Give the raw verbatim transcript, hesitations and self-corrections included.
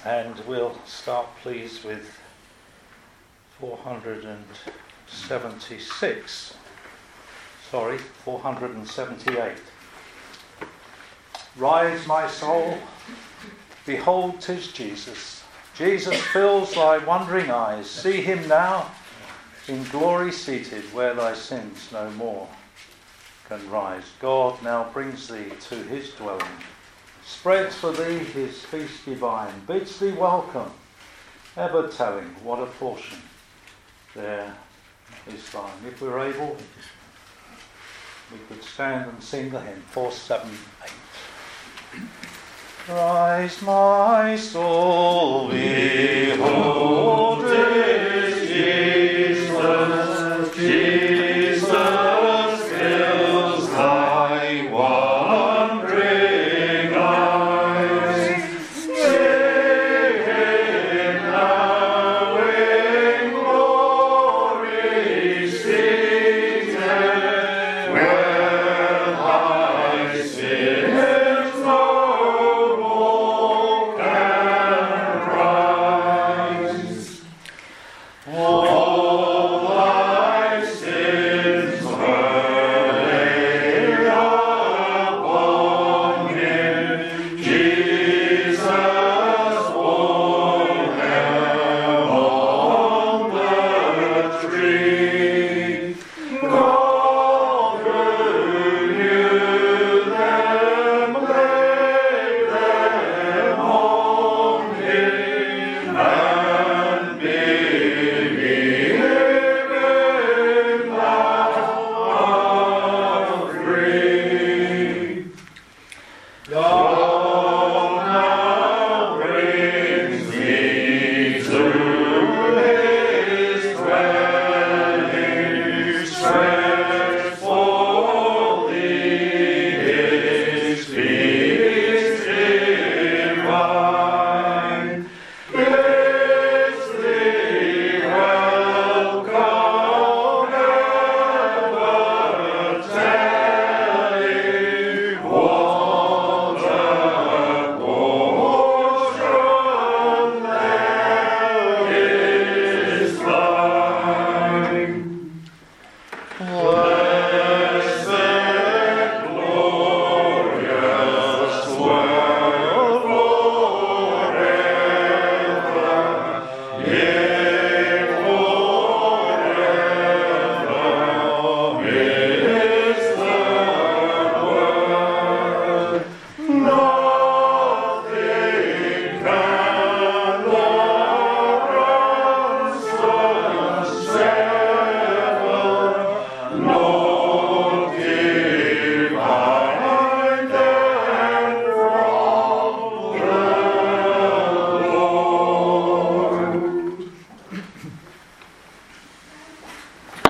And we'll start, please, with four hundred seventy-six. Sorry, four hundred seventy-eight. Rise, my soul, behold 'tis Jesus. Jesus fills thy wondering eyes. See him now, in glory seated, where thy sins no more can rise. God now brings thee to his dwelling, spreads for thee his feast divine, bids thee welcome, ever telling what a portion there is thine. If we're able, we could stand and sing the hymn, four seven eight. Rise, my soul.